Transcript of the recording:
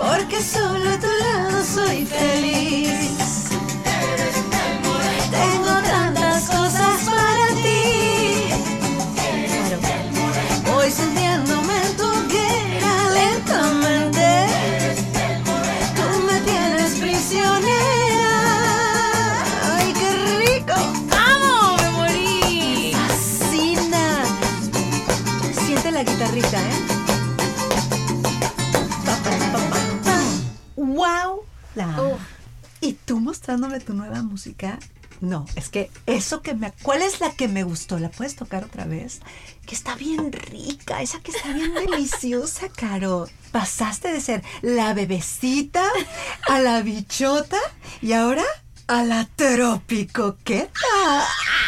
porque solo a tu lado soy feliz. Tengo tantas cosas para ti. Voy sintiéndome en tu hoguera lentamente. Tú me tienes prisionera. ¡Ay, qué rico! ¡Amo! ¡Me morí! Fascina. Siente la guitarrita, ¿eh? ¡Wow! ¿Y tú mostrándome tu nueva música? No, es que eso que me... ¿Cuál es la que me gustó? ¿La puedes tocar otra vez? Que está bien rica, esa que está bien deliciosa, Caro. Pasaste de ser la bebecita a la bichota y ahora a la trópico. ¿Qué tal?